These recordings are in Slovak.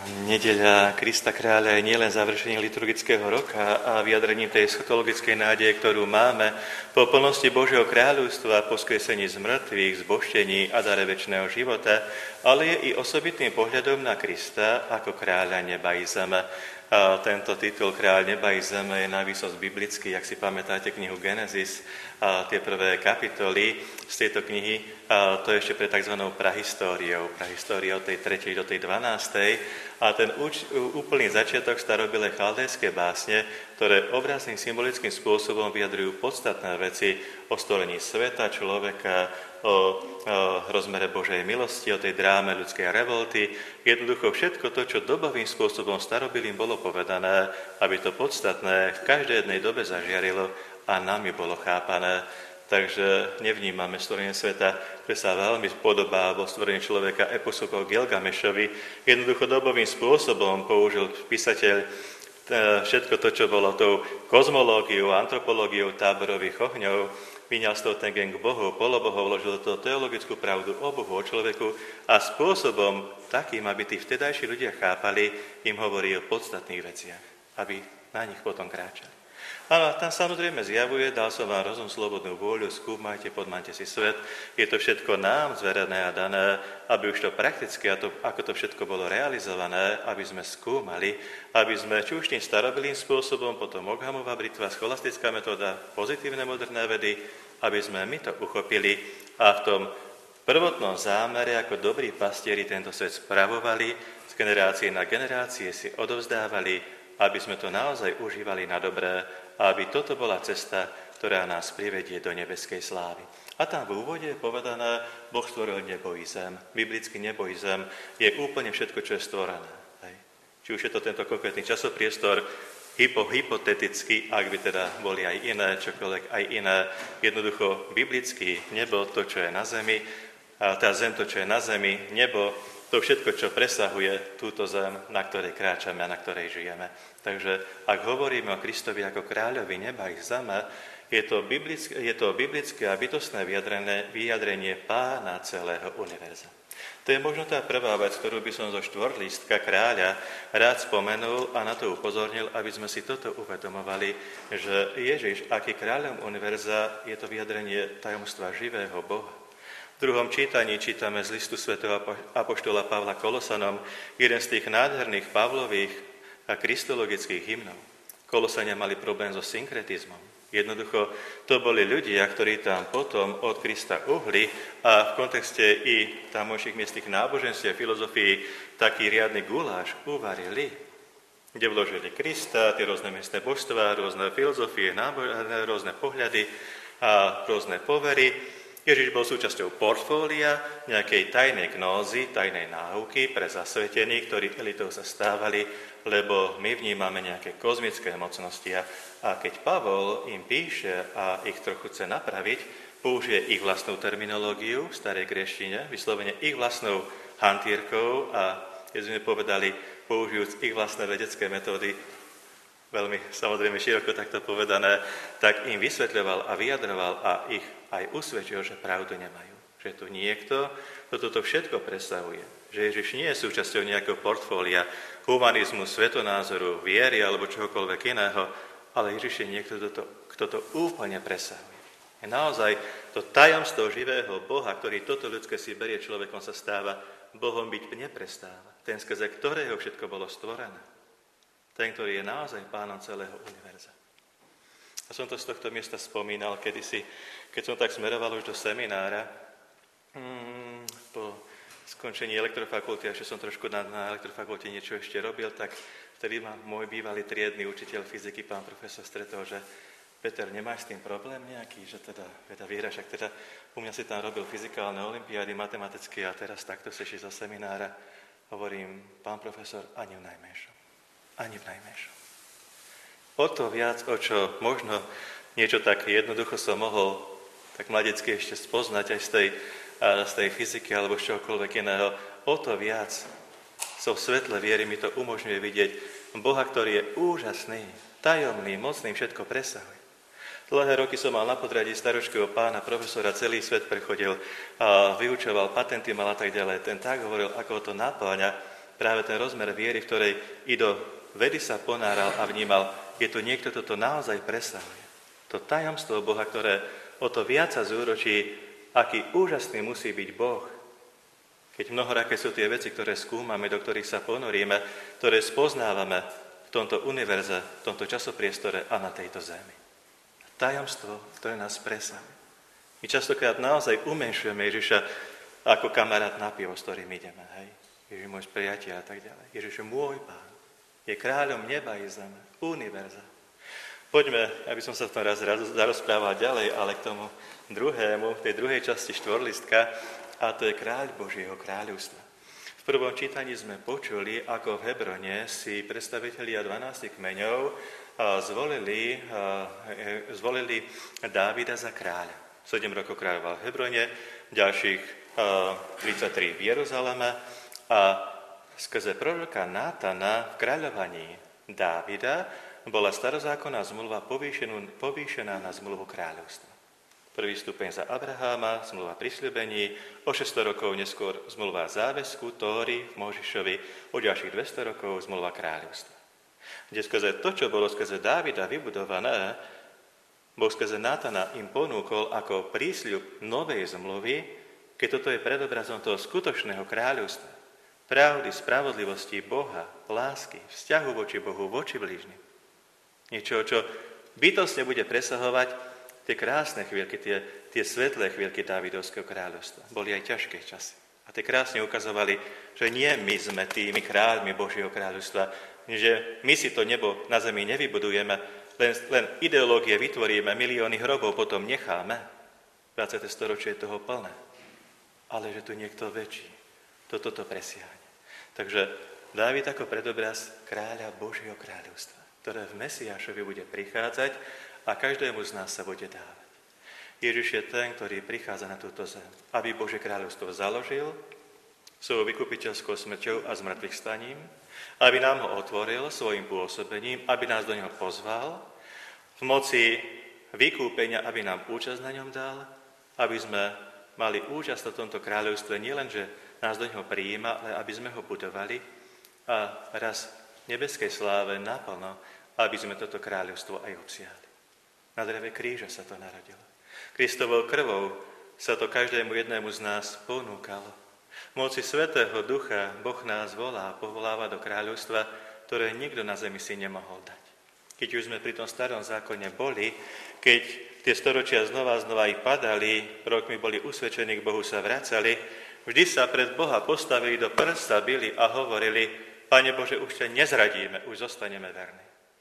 Nedeľa Krista Kráľa je nielen završenie liturgického roka a vyjadrením tej eschatologickej nádeje, ktorú máme po plnosti Božieho kráľovstva, po skresení z mŕtvych, zbožtení a dare večného života, ale je i osobitným pohľadom na Krista ako kráľa neba i zeme. A tento titul Kráľ neba i zeme je navýsost biblický, ak si pamätáte knihu Genesis, a tie prvé kapitoly z tejto knihy, a to je ešte pre tzv. Prahistóriou od tej 3. do tej 12. A ten úplný začiatok starobilej chaldejskej básne, ktoré obrazným symbolickým spôsobom vyjadrujú podstatné veci o stvorení sveta, človeka, o rozmere Božej milosti, o tej dráme ľudskej revolty. Jednoducho všetko to, čo dobovým spôsobom starobilým bolo povedané, aby to podstatné v každej jednej dobe zažiarilo a nami bolo chápané. Takže nevnímame stvorenie sveta, ktoré sa veľmi podobá vo stvorení človeka eposu po Gilgamešovi. Jednoducho dobovým spôsobom použil písateľ všetko to, čo bolo tou kozmológiou, antropológiou táborových ohňov, vyňal z toho ten gen k Bohu, polobohov, vložil do toho teologickú pravdu o Bohu, o človeku a spôsobom takým, aby tí vtedajší ľudia chápali, im hovorí o podstatných veciach, aby na nich potom kráčali. Ale tam samozrejme zjavuje, dal som vám rozum, slobodnú vôľu, skúmajte, podmante si svet. Je to všetko nám zverené a dané, aby už to prakticky, ako to všetko bolo realizované, aby sme skúmali, aby sme či už tým starobilým spôsobom, potom Oghamova britva, scholastická metóda, pozitívne moderné vedy, aby sme my to uchopili a v tom prvotnom zámere, ako dobrí pastieri tento svet spravovali, z generácie na generácie si odovzdávali, aby sme to naozaj užívali na dobré a aby toto bola cesta, ktorá nás privedie do nebeskej slávy. A tam v úvode je povedané, Boh stvoril nebo i zem. Biblicky nebo i zem je úplne všetko, čo je stvorené. Hej. Či už je to tento konkrétny časopriestor, hypoteticky, ak by teda boli aj iné, čokoľvek aj iné, jednoducho biblicky nebo, to, čo je na zemi, a tá zem, to, čo je na zemi, nebo, to všetko, čo presahuje túto zem, na ktorej kráčame a na ktorej žijeme. Takže ak hovoríme o Kristovi ako kráľovi neba i zeme, je to biblické a bytostné vyjadrenie pána celého univerza. To je možno tá prvá vec, ktorú by som zo štvorlístka kráľa rád spomenul a na to upozornil, aby sme si toto uvedomovali, že Ježiš, aký kráľom univerza, je to vyjadrenie tajomstva živého Boha. V druhom čítaní čítame z listu svätého apoštola Pavla Kolosanom jeden z tých nádherných Pavlových a kristologických hymnov. Kolosania mali problém so synkretizmom. Jednoducho, to boli ľudia, ktorí tam potom od Krista uhli a v kontexte i tamojších miestnych náboženstiev, filozofii, taký riadny guláš uvarili, kde vložili Krista, tie rôzne miestne božstvá, rôzne filozofie, rôzne pohľady a rôzne povery. Ježiš bol súčasťou portfólia nejakej tajnej gnózy, tajnej náuky pre zasvetených, ktorí elitou sa stávali, lebo my vnímame nejaké kozmické mocnosti. A keď Pavol im píše a ich trochu chce napraviť, použije ich vlastnú terminológiu v starej gréštine, vyslovene ich vlastnou hantírkou a, keď sme povedali, použijúc ich vlastné vedecké metódy, veľmi samozrejme široko takto povedané, tak im vysvetľoval a vyjadroval a ich aj usvedčil, že pravdu nemajú. Že tu niekto, kto toto všetko presahuje. Že Ježiš nie je súčasťou nejakého portfólia humanizmu, svetonázoru, viery alebo čohokoľvek iného, ale Ježiš je niekto, kto to úplne presahuje. Je naozaj to tajomstvo živého Boha, ktorý toto ľudské si berie človekom, sa stáva Bohom byť neprestáva. Ten, skrze ktorého všetko bolo stvorené. Ten, ktorý je naozaj pánom celého univerza. A som to z tohto miesta spomínal kedysi, keď som tak smeroval už do seminára, po skončení elektrofakulty, a ešte som trošku na elektrofakulte niečo ešte robil, tak vtedy ma môj bývalý triedny učiteľ fyziky, pán profesor, stretol, že Peter, nemáš s tým problém nejaký, že teda viera, však teda u mňa si tam robil fyzikálne olympiády, matematické a teraz takto seš zo seminára. Hovorím, pán profesor, ani v najmenšom. Ani v najmenšom. O to viac, o čo možno niečo tak jednoducho som mohol tak mladecky ešte spoznať aj z tej fyziky alebo z čohokoľvek iného, o to viac so svetle viery mi to umožňuje vidieť Boha, ktorý je úžasný, tajomný, mocný, všetko presahuje. Dlhé roky som mal na podradí staročkého pána profesora, celý svet prechodil a vyučoval, patenty mal a tak ďalej. Ten tak hovoril, ako to naplňa práve ten rozmer viery, v ktorej i do vedy sa ponáral a vnímal, je tu niekto, kto to naozaj presahuje. To tajomstvo Boha, ktoré o to viac sa zúročí, aký úžasný musí byť Boh, keď mnohoraké sú tie veci, ktoré skúmame, do ktorých sa ponoríme, ktoré spoznávame v tomto univerze, v tomto časopriestore a na tejto zemi. Tajomstvo, ktoré nás presahuje. My častokrát naozaj umenšujeme Ježiša ako kamarát na pivo, s ktorým ideme. Hej? Ježiš môj priateľ a tak ďalej. Ježiš je môj Pán. Je kráľom neba i zeme. Univerza. Poďme, aby som sa v tom raz zarozprával ďalej, ale k tomu druhému, v tej druhej časti štvorlistka, a to je kráľ Božieho kráľovstva. V prvom čítaní sme počuli, ako v Hebrone si predstavitelia 12 kmeňov zvolili Dávida za kráľa. 7 rokov kráľoval v Hebrone, ďalších 33 v Jeruzaleme a skrze proroka Nátana v kráľovaní Dávida bola starozákonná zmluva povýšená na zmluvu kráľovstva. Prvý stupeň za Abraháma, zmluva prisľúbení, o 600 rokov neskôr zmluva záväzku, Tóry v Možišovi, o ďalších 200 rokov zmluva kráľovstva. Kde skrze to, čo bolo skrze Dávida vybudované, Boh skrze Nátana im ponúkol ako prísľub novej zmluvy, keď toto je predobrazom toho skutočného kráľovstva, pravdy, spravodlivosti Boha, lásky, vzťahu voči Bohu, voči blížnym. Niečo, čo bytostne bude presahovať tie krásne chvíľky, tie svetlé chvíľky Dávidovského kráľovstva. Boli aj ťažké časy. A tie krásne ukazovali, že nie my sme tými kráľmi Božieho kráľovstva, že my si to nebo na zemi nevybudujeme, len ideológie vytvoríme, milióny hrobov potom necháme. 20. storočie je toho plné. Ale že tu niekto väčší, toto presiahne. Takže Dávid ako predobraz kráľa Božieho kráľovstva, ktoré v Mesiášovi bude prichádzať a každému z nás sa bude dávať. Ježiš je ten, ktorý prichádza na túto zem, aby Božie kráľovstvo založil svojou vykupiteľskou smrťou a zmrtvých staním, aby nám ho otvoril svojim pôsobením, aby nás do neho pozval, v moci vykúpenia, aby nám účasť na ňom dal, aby sme mali účasť na tomto kráľovstve, nielen, že nás do neho prijíma, ale aby sme ho budovali a raz v nebeskej sláve naplno, aby sme toto kráľovstvo aj obsiahli. Na dreve kríža sa to narodilo. Kristovou krvou sa to každému jednému z nás ponúkalo. V moci Svätého Ducha Boh nás volá a povoláva do kráľovstva, ktoré nikto na zemi si nemohol dať. Keď už sme pri tom starom zákone boli, keď tie storočia znova ich padali, rokmi boli usvedčení, k Bohu sa vracali, vždy sa pred Boha postavili do prsta, bili a hovorili: Pane Bože, už ťa nezradíme, už zostaneme verní.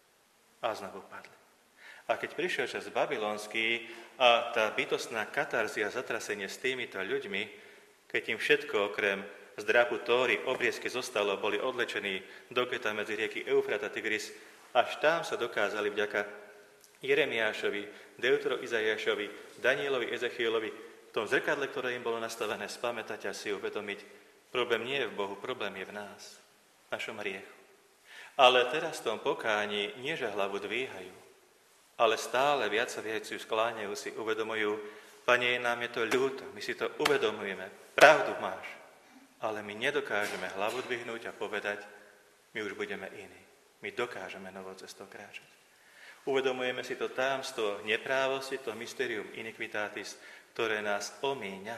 A znovu padli. A keď prišiel čas babylonský a tá bytostná katarzia, zatrasenie s týmito ľuďmi, keď im všetko okrem zdrapu Tóry, obriezky zostalo, boli odlečení do geta medzi rieky Eufrat a Tigris, až tam sa dokázali vďaka Jeremiášovi, Deutero-Izaiášovi, Danielovi, Ezechielovi, v tom zrkadle, ktoré im bolo nastavené, spamätať a si uvedomiť, problém nie je v Bohu, problém je v nás, v našom hriechu. Ale teraz v tom pokáni nie, že hlavu dvíhajú, ale stále viac a viac ju skláňajú, si uvedomujú: Pane, nám je to ľúto, my si to uvedomujeme, pravdu máš, ale my nedokážeme hlavu dvihnúť a povedať: my už budeme iní, my dokážeme novou cestou kráčať. Uvedomujeme si to tajomstvo neprávosti, to mysterium iniquitatis, ktoré nás omíňa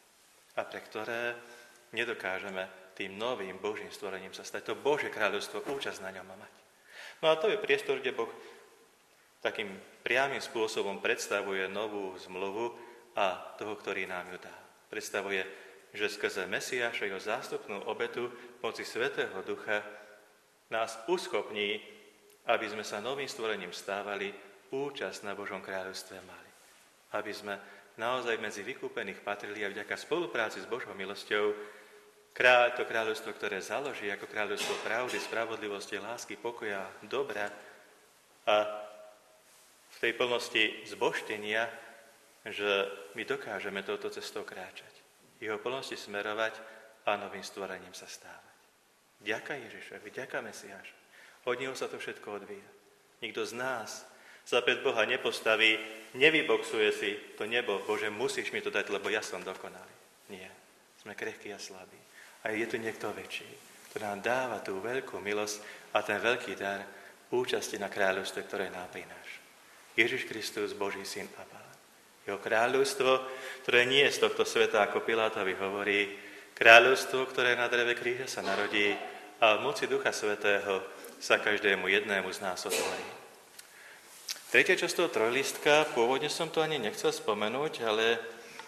a pre ktoré nedokážeme tým novým Božím stvorením sa stať. To Božie kráľovstvo, účasť na ňom mať. No a to je priestor, kde Boh takým priamym spôsobom predstavuje novú zmluvu a toho, ktorý nám ju dá. Predstavuje, že skrze Mesiáša, jeho zástupnú obetu, moci Svätého Ducha, nás uschopní, aby sme sa novým stvorením stávali, účasť na Božom kráľovstve mali. Aby sme naozaj medzi vykúpených patrili a vďaka spolupráci s Božou milosťou to kráľovstvo, ktoré založí ako kráľovstvo pravdy, spravodlivosti, lásky, pokoja, dobra a v tej plnosti zbožtenia, že my dokážeme touto cestou kráčať. Jeho plnosti smerovať a novým stvorením sa stávať. Ďaká Ježišovi, ďaká Mesiáša. Od neho sa to všetko odvíja. Nikto z nás sa pred Boha nepostaví, nevyboxuje si to nebo: Bože, musíš mi to dať, lebo ja som dokonalý. Nie. Sme krehkí a slabí. A je tu niekto väčší, ktorý nám dáva tú veľkú milosť a ten veľký dar účasti na kráľovstve, ktoré nám prináša. Ježiš Kristus, Boží syn a Pán. Jeho kráľovstvo, ktoré nie je z tohto sveta, ako Pilátovi hovorí, kráľovstvo, ktoré na dreve kríža sa narodí a v moci Ducha Svätého sa každému jednému z nás otvorí. Tretia časť toho trojlistka, pôvodne som to ani nechcel spomenúť, ale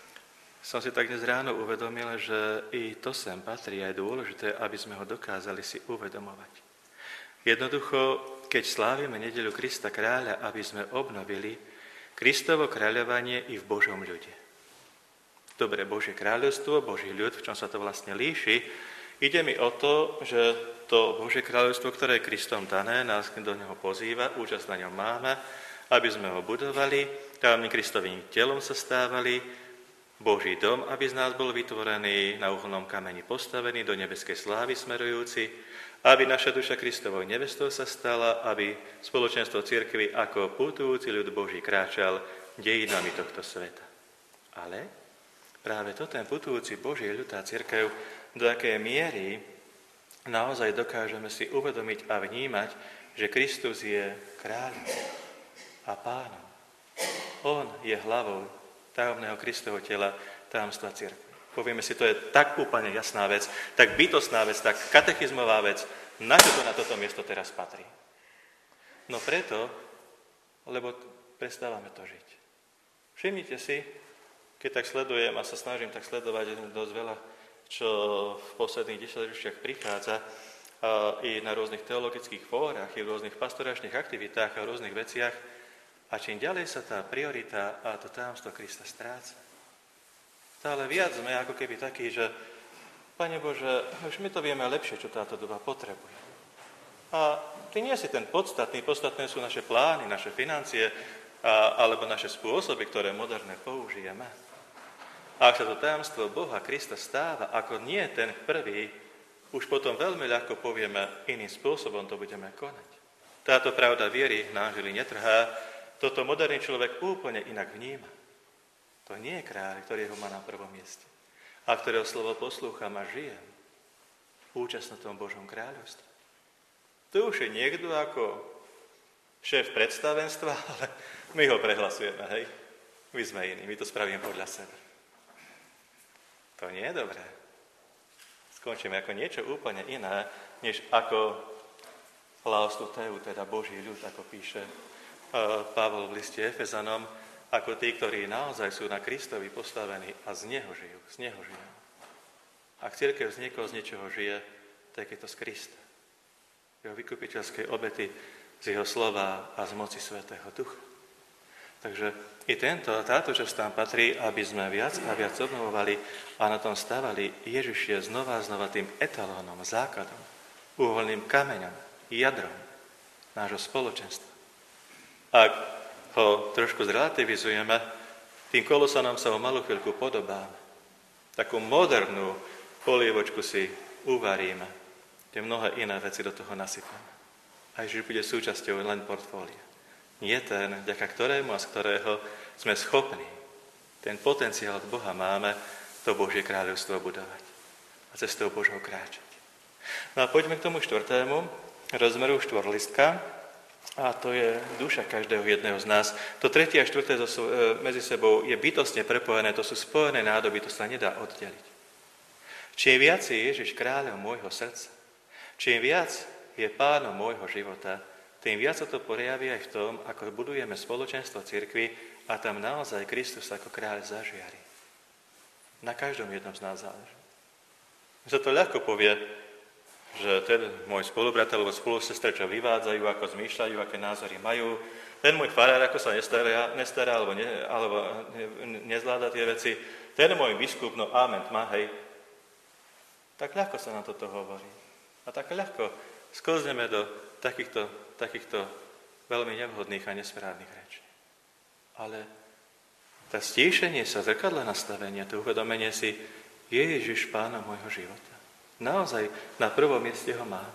som si tak dnes ráno uvedomil, že i to sem patrí a je dôležité, aby sme ho dokázali si uvedomovať. Jednoducho, keď slávime nedeľu Krista kráľa, aby sme obnovili Kristovo kráľovanie i v Božom ľude. Dobre, Božie kráľovstvo, Boží ľud, v čom sa to vlastne líši, ide mi o to, že to Božie kráľovstvo, ktoré je Kristom dané, nás do neho pozýva, účasť na ňom máme, aby sme ho budovali, aby Kristovým telom sa stávali, Boží dom, aby z nás bol vytvorený, na uholnom kameni postavený, do nebeskej slávy smerujúci, aby naša duša Kristovou nevestou sa stala, aby spoločenstvo cirkvi ako putujúci ľud Boží kráčal dejinami tohto sveta. Ale práve to ten putujúci Boží ľud a cirkev, do akej miery naozaj dokážeme si uvedomiť a vnímať, že Kristus je kráľom a pánom. On je hlavou tajomného Kristovho tela, tajomstva cirkvi. Povieme si, to je tak úplne jasná vec, tak bytostná vec, tak katechizmová vec, na čo to na toto miesto teraz patrí. No preto, lebo prestávame to žiť. Všimnite si, keď tak sledujem a sa snažím tak sledovať dosť veľa, čo v posledných 10 ročiach prichádza i na rôznych teologických fórach, i v rôznych pastoračných aktivitách a rôznych veciach, a čím ďalej sa tá priorita a to tajomstvo Krista stráca. Stále viac sme ako keby takí, že Pane Bože, už my to vieme lepšie, čo táto doba potrebuje. A ty nie si ten podstatný, podstatné sú naše plány, naše financie alebo naše spôsoby, ktoré moderne použijeme. A ak sa to tajomstvo Boha Krista stáva, ako nie ten prvý, už potom veľmi ľahko povieme, iným spôsobom to budeme konať. Táto pravda viery nám žili netrhá, toto moderný človek úplne inak vníma. To nie je kráľ, ktorý ho má na prvom mieste, a ktorého slovo poslúcham a žijem. Účasť na tom Božom kráľovstve. To už je niekto ako šéf predstavenstva, ale my ho prehlasujeme, hej? My sme iní, my to spravíme podľa seba. To nie je dobré. Skončíme ako niečo úplne iné, než ako Laos Tuteu, teda Boží ľud, ako píše Pavol v liste Efezanom, ako tí, ktorí naozaj sú na Kristovi postavení a z neho žijú. Ak cirkev z niekoho z niečoho žije, tak je to z Krista. Jeho vykupiteľskej obety, z jeho slova a z moci Svätého Ducha. Takže i táto časť tam patrí, aby sme viac a viac obnovovali a na tom stavali. Ježiš je znova a znova tým etalónom, základom, úholným kameňom, jadrom nášho spoločenstva. Ak ho trošku zrelativizujeme, tým Kolosanom sa o malú chvíľku podobáme. Takú modernú polievočku si uvaríme, kde mnohé iné veci do toho nasypeme. A Ježiš bude súčasťou len portfólia. Nie ten, vďaka ktorému a z ktorého sme schopní ten potenciál od Boha máme, to Božie kráľovstvo budovať a cestou Božou kráčať. No a poďme k tomu 4. rozmeru štvorlistka, a to je duša každého jedného z nás. To 3. a 4. medzi sebou je bytostne prepojené, to sú spojené nádoby, to sa nedá oddeliť. Čím viac je Ježiš kráľom môjho srdca, čím viac je pánom môjho života, tým viac sa to prejaví aj v tom, ako budujeme spoločenstvo cirkvi a tam naozaj Kristus ako kráľ zažiari. Na každom jednom z nás záleží. Sa to ľahko povie, že ten môj spolubrat alebo spolusestra, čo vyvádzajú, ako zmýšľajú, aké názory majú, ten môj farár, ako sa nestará alebo nezvláda tie veci, ten môj biskup, no amen, má, hej. Tak ľahko sa nám toto hovorí. A tak ľahko sklzneme do takýchto veľmi nevhodných a nesprávnych rečí. Ale tá stíšenie sa, zrkadle nastavenia, to uvedomenie si, je Ježiš pánom môjho života. Naozaj na prvom mieste ho mám.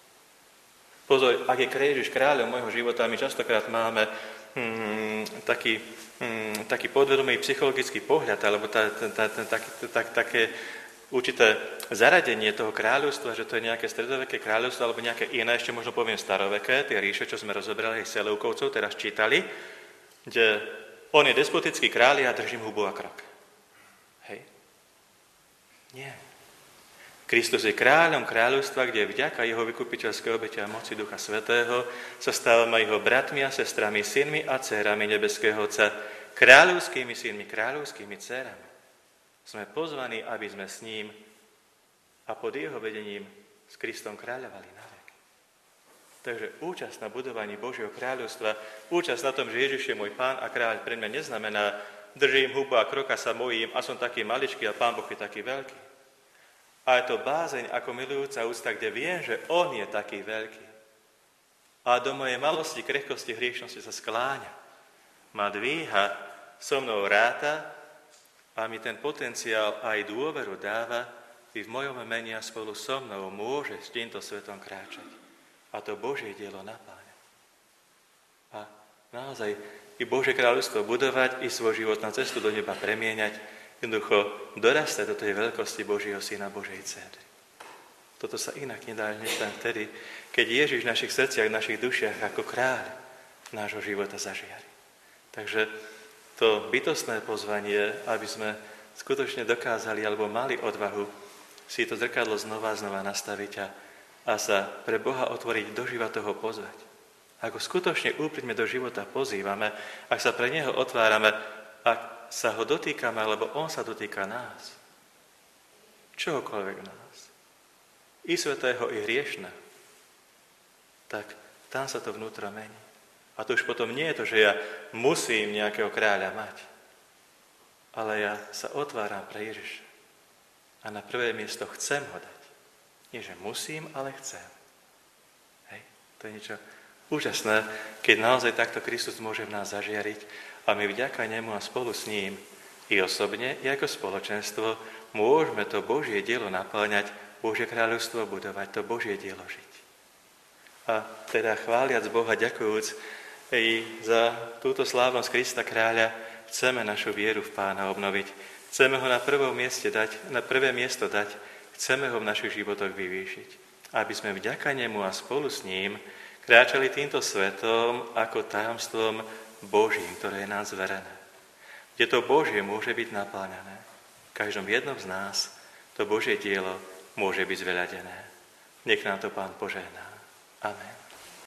Pozor, ak je Ježiš kráľom môjho života, my častokrát máme taký podvedomý psychologický pohľad, alebo také určité zaradenie toho kráľovstva, že to je nejaké stredoveké kráľovstvo alebo nejaké iné, ešte možno poviem staroveké, tie ríše, čo sme rozobrali aj Seleukovcov, teraz čítali, kde on je despotický kráľ a ja držím hubu a krok. Hej? Nie. Kristus je kráľom kráľovstva, kde vďaka jeho vykupiteľskej obete a moci Ducha Svätého sa stávame jeho bratmi a sestrami, synmi a dcérami nebeského Otca, kráľovskými synmi, kráľovskými dcérami. Sme pozvaní, aby sme s ním a pod jeho vedením s Kristom kráľovali na vek. Takže účasť na budovaní Božieho kráľovstva, účasť na tom, že Ježiš je môj pán a kráľ, pre mňa neznamená držím hubu a kroka sa mojím a som taký maličký a pán Boh je taký veľký. A je to bázeň ako milujúca úcta, kde viem, že on je taký veľký. A do mojej malosti, krehkosti, hriešnosti sa skláňa. Ma dvíha, so mnou ráta a mi ten potenciál aj dôveru dáva, i v mojom mene a spolu so mnou môže s týmto svetom kráčať. A to Božie dielo napáňa. A naozaj i Božie kráľovstvo budovať, i svoj život na cestu do neba premieňať, jednoducho dorastať do tej veľkosti Božieho Syna, Božej Dcery. Toto sa inak nedá než len vtedy, keď Ježiš v našich srdciach, v našich dušiach ako kráľ nášho života zažiari. Takže to bytostné pozvanie, aby sme skutočne dokázali alebo mali odvahu si to zrkadlo znova a znova nastaviť a sa pre Boha otvoriť, do života ho pozvať. Ako skutočne úprimne do života pozývame, ak sa pre Neho otvárame, ak sa ho dotýkame, alebo on sa dotýka nás. Čohokoľvek nás. I svätého, i hriešného. Tak tam sa to vnútro mení. A to už potom nie je to, že ja musím nejakého kráľa mať. Ale ja sa otváram pre Ježiša. A na prvé miesto chcem ho dať. Nie, že musím, ale chcem. Hej, to je niečo úžasné, keď naozaj takto Kristus môže v nás zažiariť a my vďaka nemu a spolu s ním i osobne, i ako spoločenstvo môžeme to Božie dielo napĺňať, Božie kráľovstvo budovať, to Božie dielo žiť. A teda chváliac Boha, ďakujúc i za túto slávnosť Krista kráľa, chceme našu vieru v Pána obnoviť. Chceme ho na prvé miesto dať, chceme ho v našich životoch vyvýšiť. Aby sme vďaka nemu a spolu s ním kráčali týmto svetom ako tajomstvom Božím, ktoré je nám zverené. Kde to Božie môže byť napĺňané. V každom jednom z nás to Božie dielo môže byť zveľadené. Nech nám to Pán požehná. Amen.